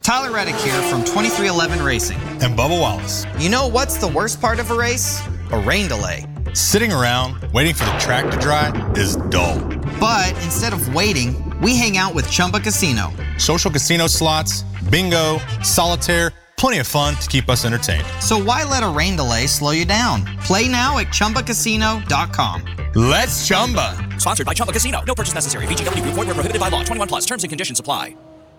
Tyler Reddick here from 2311 Racing. And Bubba Wallace. You know what's the worst part of a race? A rain delay. Sitting around waiting for the track to dry is dull. But instead of waiting, we hang out with Chumba Casino. Social casino slots, bingo, solitaire, plenty of fun to keep us entertained. So why let a rain delay slow you down? Play now at ChumbaCasino.com. Let's Chumba. Sponsored by Chumba Casino. No purchase necessary. VGW Group. Void where prohibited by law. 21 plus. Terms and conditions apply.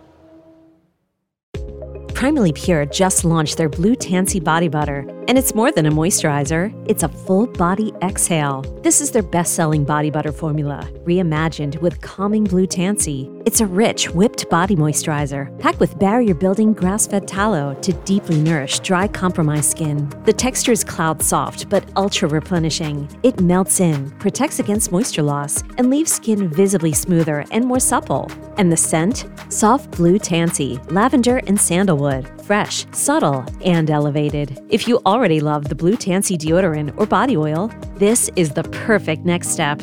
Primally Pure just launched their Blue Tansy Body Butter. And it's more than a moisturizer. It's a full body exhale. This is their best-selling body butter formula, reimagined with calming Blue Tansy. It's a rich, whipped body moisturizer, packed with barrier-building grass-fed tallow to deeply nourish dry, compromised skin. The texture is cloud soft, but ultra-replenishing. It melts in, protects against moisture loss, and leaves skin visibly smoother and more supple. And the scent? Soft Blue Tansy, lavender and sandalwood. Fresh, subtle, and elevated. If you already love the Blue Tansy deodorant or body oil, this is the perfect next step.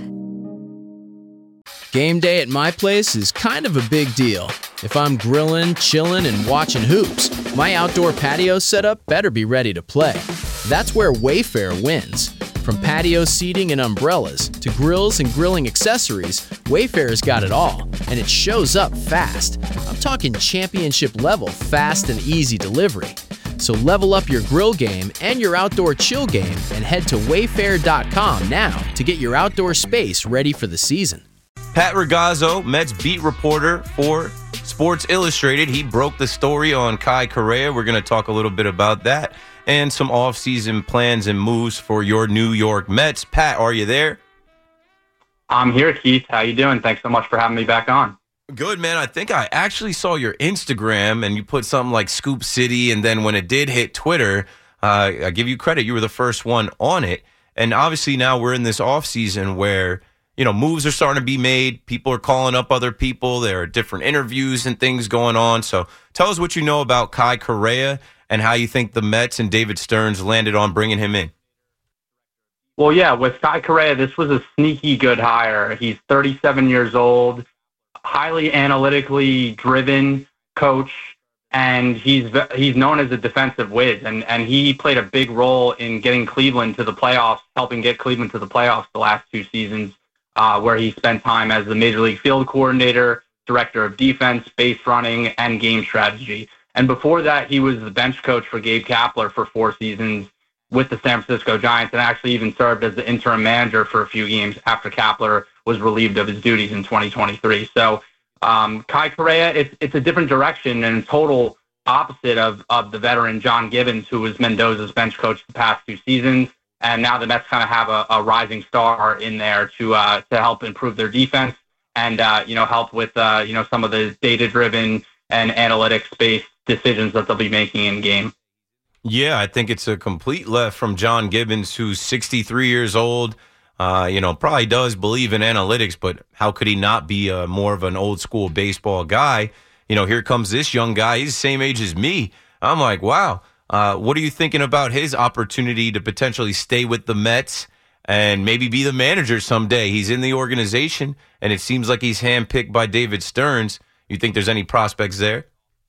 Game day at my place is kind of a big deal. If I'm grilling, chilling, and watching hoops, my outdoor patio setup better be ready to play. That's where Wayfair wins. From patio seating and umbrellas to grills and grilling accessories, Wayfair's got it all, and it shows up fast. I'm talking championship level fast and easy delivery. So level up your grill game and your outdoor chill game and head to wayfair.com now to get your outdoor space ready for the season. Pat Ragazzo, Mets beat reporter for Sports Illustrated. He broke the story on Kai Correa. We're going to talk a little bit about that and some offseason plans and moves for your New York Mets. Pat, are you there? I'm here, Keith. How you doing? Thanks so much for having me back on. Good, man. I think I actually saw your Instagram, and you put something like Scoop City, and then when it did hit Twitter, I give you credit. You were the first one on it. And obviously now we're in this offseason where, you know, moves are starting to be made. People are calling up other people. There are different interviews and things going on. So tell us what you know about Kai Correa and how you think the Mets and David Stearns landed on bringing him in. Well, yeah, with Kai Correa, this was a sneaky good hire. He's 37 years old, highly analytically driven coach, and he's known as a defensive whiz, and he played a big role in getting Cleveland to the playoffs, helping get Cleveland to the playoffs the last two seasons, where he spent time as the Major League Field Coordinator, Director of Defense, base running, and game strategy. And before that, he was the bench coach for Gabe Kapler for 4 seasons with the San Francisco Giants, and actually even served as the interim manager for a few games after Kapler was relieved of his duties in 2023. So Kai Correa, it's a different direction and total opposite of the veteran John Gibbons, who was Mendoza's bench coach the past 2 seasons. And now the Mets kind of have a rising star in there to help improve their defense and help with some of the data-driven and analytics-based decisions that they'll be making in game. Yeah, I think it's a complete left from John Gibbons, who's 63 years old. Probably does believe in analytics, but how could he not be more of an old school baseball guy? You know, here comes this young guy. He's the same age as me. I'm like, wow. What are you thinking about his opportunity to potentially stay with the Mets and maybe be the manager someday? He's in the organization, and it seems like he's handpicked by David Stearns. You think there's any prospects there?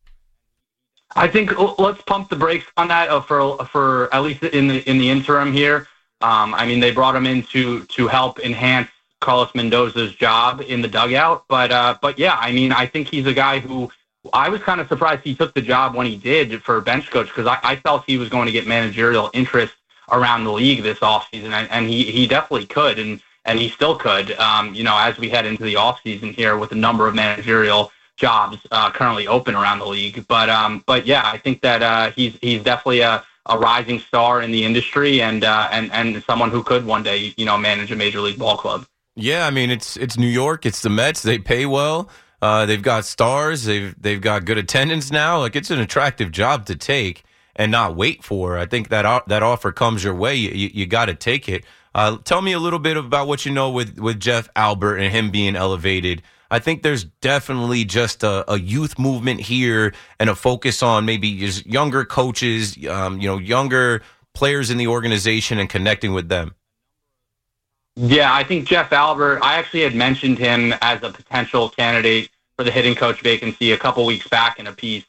I think let's pump the brakes on that for at least in the interim here. They brought him in to help enhance Carlos Mendoza's job in the dugout, but yeah, I think he's a guy who I was kind of surprised he took the job when he did for bench coach, because I felt he was going to get managerial interest around the league this offseason, and he definitely could, and he still could. As we head into the offseason here with a number of managerial jobs currently open around the league, but yeah, I think that he's definitely a rising star in the industry and someone who could one day manage a major league ball club. Yeah, it's New York, it's the Mets. They pay well. They've got stars. They've got good attendance now. Like, it's an attractive job to take and not wait for. I think that offer comes your way. You got to take it. Tell me a little bit about what you know with Jeff Albert and him being elevated. I think there's definitely just a youth movement here and a focus on maybe just younger coaches, younger players in the organization and connecting with them. Yeah, I think Jeff Albert, I actually had mentioned him as a potential candidate for the hitting coach vacancy a couple weeks back in a piece.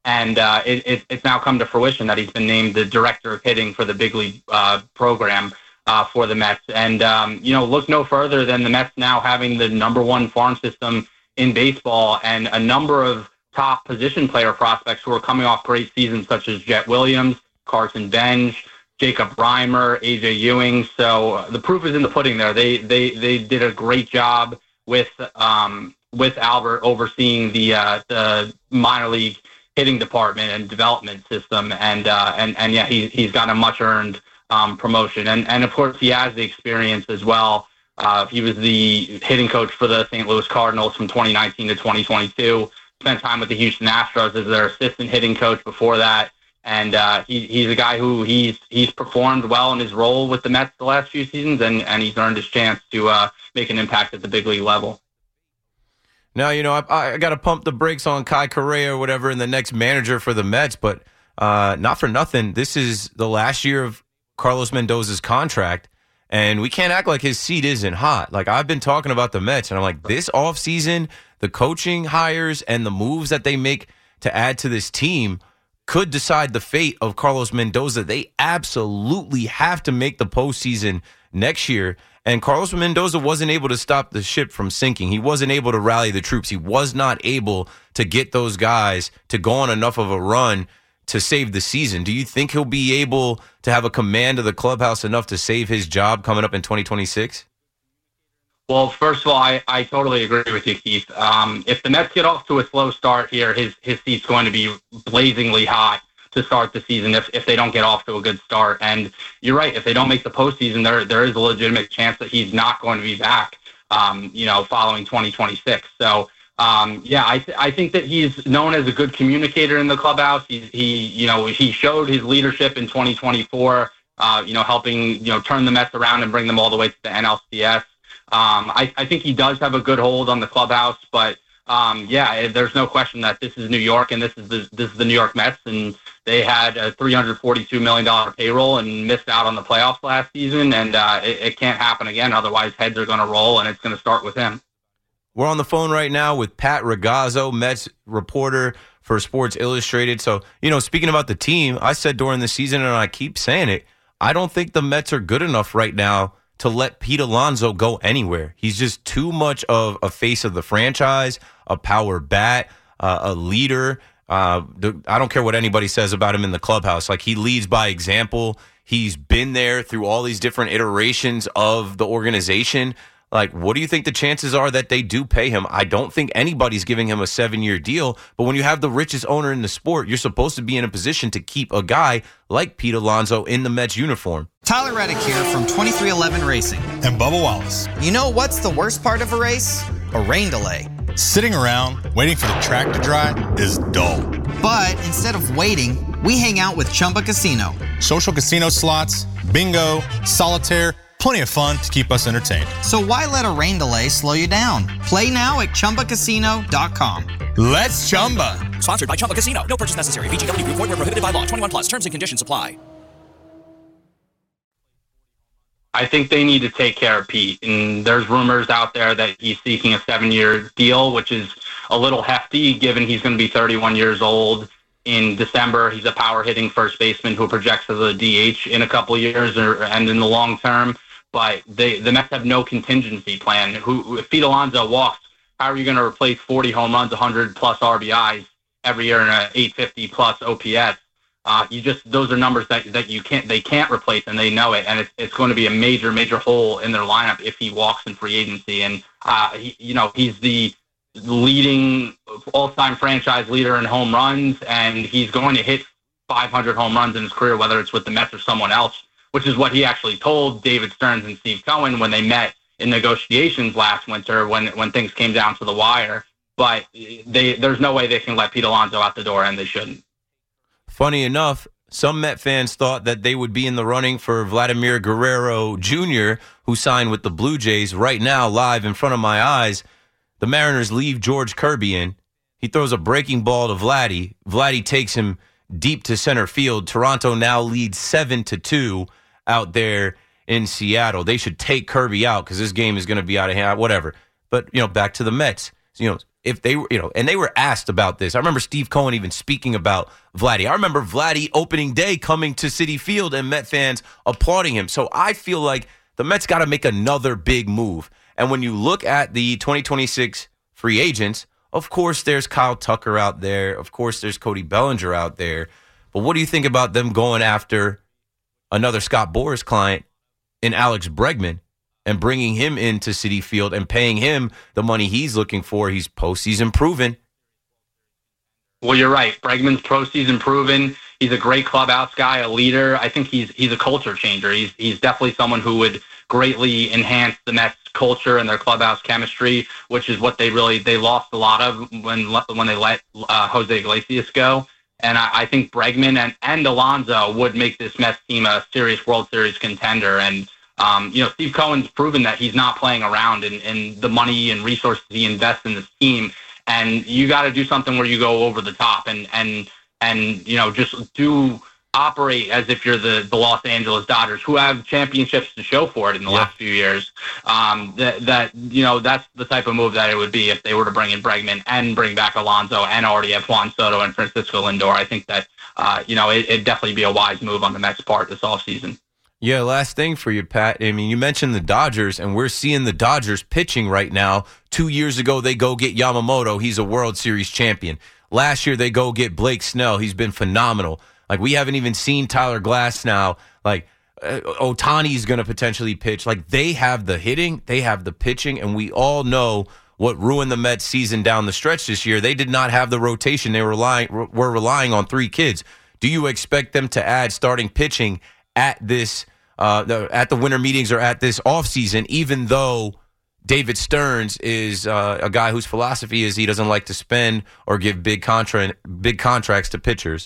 And it's now come to fruition that he's been named the director of hitting for the big league program for the Mets. And, look no further than the Mets now having the #1 farm system in baseball and a number of top position player prospects who are coming off great seasons, such as Jet Williams, Carson Bench, Jacob Reimer, AJ Ewing. So the proof is in the pudding there. They did a great job with Albert overseeing the minor league hitting department and development system, and yeah, he's got a much earned promotion, and of course he has the experience as well. He was the hitting coach for the St. Louis Cardinals from 2019 to 2022. Spent time with the Houston Astros as their assistant hitting coach before that, and he's a guy who he's performed well in his role with the Mets the last few seasons, and he's earned his chance to make an impact at the big league level. Now, I got to pump the brakes on Kai Correa or whatever and the next manager for the Mets, but not for nothing. This is the last year of Carlos Mendoza's contract, and we can't act like his seat isn't hot. Like, I've been talking about the Mets, and I'm like, this offseason, the coaching hires and the moves that they make to add to this team could decide the fate of Carlos Mendoza. They absolutely have to make the postseason next year. And Carlos Mendoza wasn't able to stop the ship from sinking. He wasn't able to rally the troops. He was not able to get those guys to go on enough of a run to save the season. Do you think he'll be able to have a command of the clubhouse enough to save his job coming up in 2026? Well, first of all, I totally agree with you, Keith. If the Mets get off to a slow start here, his seat's going to be blazingly hot to start the season if they don't get off to a good start. And you're right, if they don't make the postseason, there is a legitimate chance that he's not going to be back, following 2026. So, I think that he's known as a good communicator in the clubhouse. He showed his leadership in 2024, helping, turn the Mets around and bring them all the way to the NLCS. I think he does have a good hold on the clubhouse, but there's no question that this is New York and this is the New York Mets, and they had a $342 million payroll and missed out on the playoffs last season, and it can't happen again. Otherwise, heads are going to roll, and it's going to start with him. We're on the phone right now with Pat Ragazzo, Mets reporter for Sports Illustrated. So, speaking about the team, I said during the season, and I keep saying it, I don't think the Mets are good enough right now to let Pete Alonso go anywhere. He's just too much of a face of the franchise, a power bat, a leader. I don't care what anybody says about him in the clubhouse. Like, he leads by example. He's been there through all these different iterations of the organization. Like, what do you think the chances are that they do pay him? I don't think anybody's giving him a 7-year deal, but when you have the richest owner in the sport, you're supposed to be in a position to keep a guy like Pete Alonso in the Mets uniform. Tyler Reddick here from 2311 Racing. And Bubba Wallace. You know what's the worst part of a race? A rain delay. Sitting around waiting for the track to dry is dull. But instead of waiting, we hang out with Chumba Casino. Social casino slots, bingo, solitaire, plenty of fun to keep us entertained. So why let a rain delay slow you down? Play now at ChumbaCasino.com. Let's Chumba. Sponsored by Chumba Casino. No purchase necessary. VGW Group. Void where prohibited by law. 21 plus. Terms and conditions apply. I think they need to take care of Pete. And there's rumors out there that he's seeking a 7-year deal, which is a little hefty given he's going to be 31 years old in December. He's a power hitting first baseman who projects as a DH in a couple of years and in the long term. But the Mets have no contingency plan. If Pete Alonso walks, how are you going to replace 40 home runs, 100-plus RBIs every year in an 850-plus OPS? Those are numbers that they can't replace, and they know it. And it's going to be a major hole in their lineup if he walks in free agency. And he's the leading all-time franchise leader in home runs, and he's going to hit 500 home runs in his career, whether it's with the Mets or someone else, which is what he actually told David Stearns and Steve Cohen when they met in negotiations last winter when things came down to the wire. But there's no way they can let Pete Alonso out the door, and they shouldn't. Funny enough, some Met fans thought that they would be in the running for Vladimir Guerrero Jr., who signed with the Blue Jays. Right now, live in front of my eyes, the Mariners leave George Kirby in. He throws a breaking ball to Vladdy. Vladdy takes him deep to center field. Toronto now leads 7-2 out there in Seattle. They should take Kirby out because this game is going to be out of hand, whatever. But, back to the Mets. if they were, and they were asked about this. I remember Steve Cohen even speaking about Vladdy. I remember Vladdy opening day coming to Citi Field and Met fans applauding him. So I feel like the Mets got to make another big move. And when you look at the 2026 free agents, of course there's Kyle Tucker out there. Of course there's Cody Bellinger out there. But what do you think about them going after another Scott Boras client in Alex Bregman and bringing him into Citi Field and paying him the money he's looking for? He's postseason proven. Well, you're right. Bregman's postseason proven. He's a great clubhouse guy, a leader. I think he's a culture changer. He's definitely someone who would greatly enhance the Mets culture and their clubhouse chemistry, which is what they lost a lot of when they let Jose Iglesias go. And I think Bregman and Alonso would make this Mets team a serious World Series contender. And Steve Cohen's proven that he's not playing around in the money and resources he invests in this team. And you got to do something where you go over the top and just do operate as if you're the Los Angeles Dodgers, who have championships to show for it in the last few years. That's the type of move that it would be if they were to bring in Bregman and bring back Alonso and already have Juan Soto and Francisco Lindor. I think that it'd definitely be a wise move on the Mets' part this offseason. Yeah, last thing for you, Pat. I mean, you mentioned the Dodgers, and we're seeing the Dodgers pitching right now. 2 years ago, they go get Yamamoto. He's a World Series champion. Last year, they go get Blake Snell. He's been phenomenal. Like, we haven't even seen Tyler Glass now. Like, Ohtani's going to potentially pitch. Like, they have the hitting, they have the pitching, and we all know what ruined the Mets season down the stretch this year. They did not have the rotation. They were relying on 3 kids. Do you expect them to add starting pitching at this at the winter meetings or at this offseason, even though David Stearns is a guy whose philosophy is he doesn't like to spend or give big contracts to pitchers?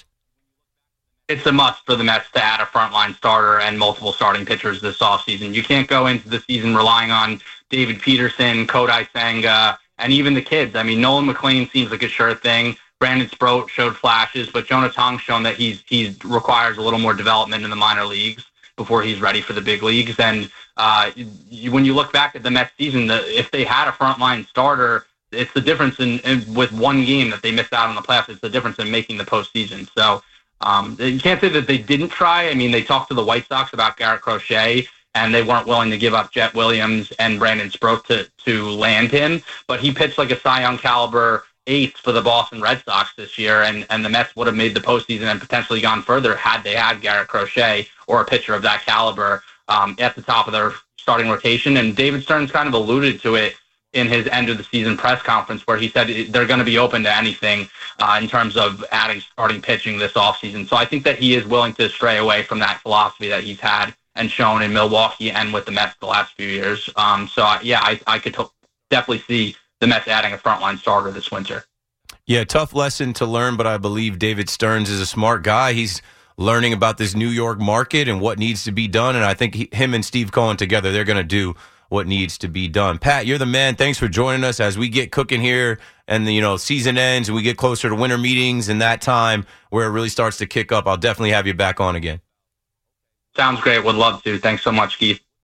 It's a must for the Mets to add a frontline starter and multiple starting pitchers this offseason. You can't go into the season relying on David Peterson, Kodai Senga, and even the kids. I mean, Nolan McLean seems like a sure thing. Brandon Sproat showed flashes, but Jonah Tong's shown that he requires a little more development in the minor leagues before he's ready for the big leagues. And when you look back at the Mets season, if they had a frontline starter, it's the difference in with one game that they missed out on the playoffs. It's the difference in making the postseason. So you can't say that they didn't try. I mean, they talked to the White Sox about Garrett Crochet, and they weren't willing to give up Jet Williams and Brandon Sproat to land him. But he pitched like a Cy Young caliber eighth for the Boston Red Sox this year, and the Mets would have made the postseason and potentially gone further had they had Garrett Crochet or a pitcher of that caliber at the top of their starting rotation. And David Stearns kind of alluded to it in his end of the season press conference, where he said they're going to be open to anything in terms of adding starting pitching this offseason. So I think that he is willing to stray away from that philosophy that he's had and shown in Milwaukee and with the Mets the last few years. I could definitely see the Mets adding a frontline starter this winter. Yeah, tough lesson to learn, but I believe David Stearns is a smart guy. He's learning about this New York market and what needs to be done, and I think him and Steve Cohen together, they're going to do what needs to be done. Pat, you're the man. Thanks for joining us as we get cooking here and the season ends and we get closer to winter meetings and that time where it really starts to kick up. I'll definitely have you back on again. Sounds great. Would love to. Thanks so much, Keith.